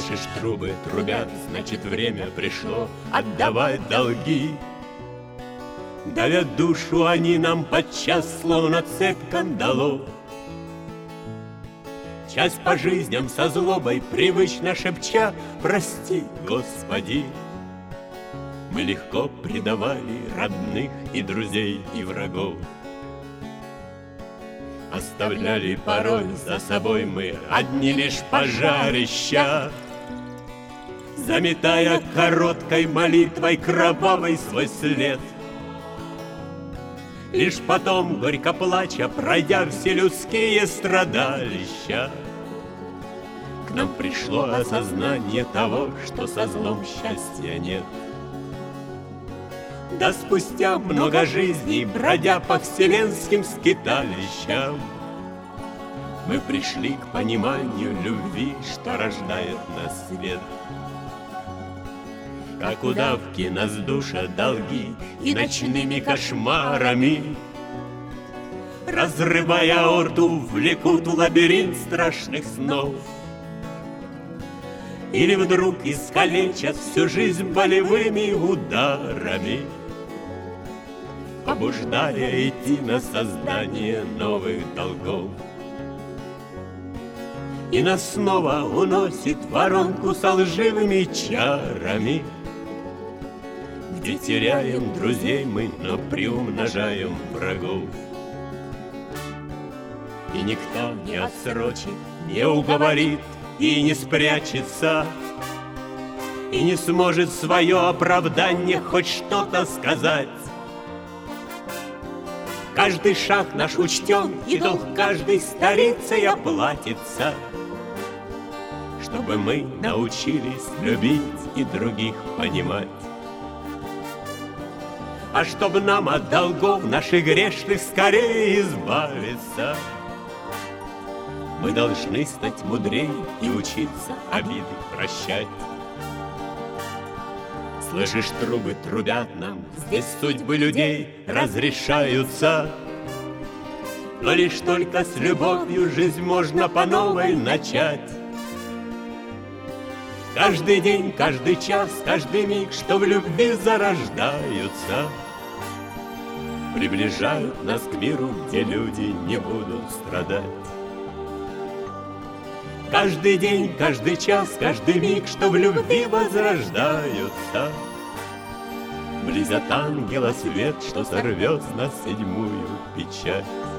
Слышишь, трубы трубят, значит, время пришло отдавать долги. Давят душу они нам подчас, словно цепь кандалов. Часть по жизням со злобой, привычно шепча: прости, Господи. Мы легко предавали родных и друзей, и врагов. Оставляли порой за собой мы одни лишь пожарища, заметая короткой молитвой кровавый свой след. Лишь потом, горько плача, пройдя все людские страдалища, к нам пришло осознание того, что со злом счастья нет. Да спустя много жизней, бродя по вселенским скиталищам, мы пришли к пониманию любви, что рождает нас свет. Как удавки нас душат долги и ночными кошмарами, разрывая аорту, влекут в лабиринт страшных снов. Или вдруг искалечат всю жизнь болевыми ударами, побуждая идти на создание новых долгов. И нас снова уносит в воронку со лживыми чарами, где теряем друзей мы, но приумножаем врагов. И никто не отсрочит, не уговорит и не спрячется, и не сможет свое оправдание хоть что-то сказать. Каждый шаг наш учтен, и долг каждой старицей оплатится, чтобы мы научились любить и других понимать. А чтобы нам от долгов наших грешных скорее избавиться, мы должны стать мудрее и учиться обиды прощать. Слышишь, трубы трубят нам, здесь судьбы людей разрешаются, но лишь только с любовью жизнь можно по новой начать. Каждый день, каждый час, каждый миг, что в любви зарождаются, приближают нас к миру, где люди не будут страдать. Каждый день, каждый час, каждый миг, что в любви возрождаются, близят ангела свет, что сорвет с нас седьмую печать.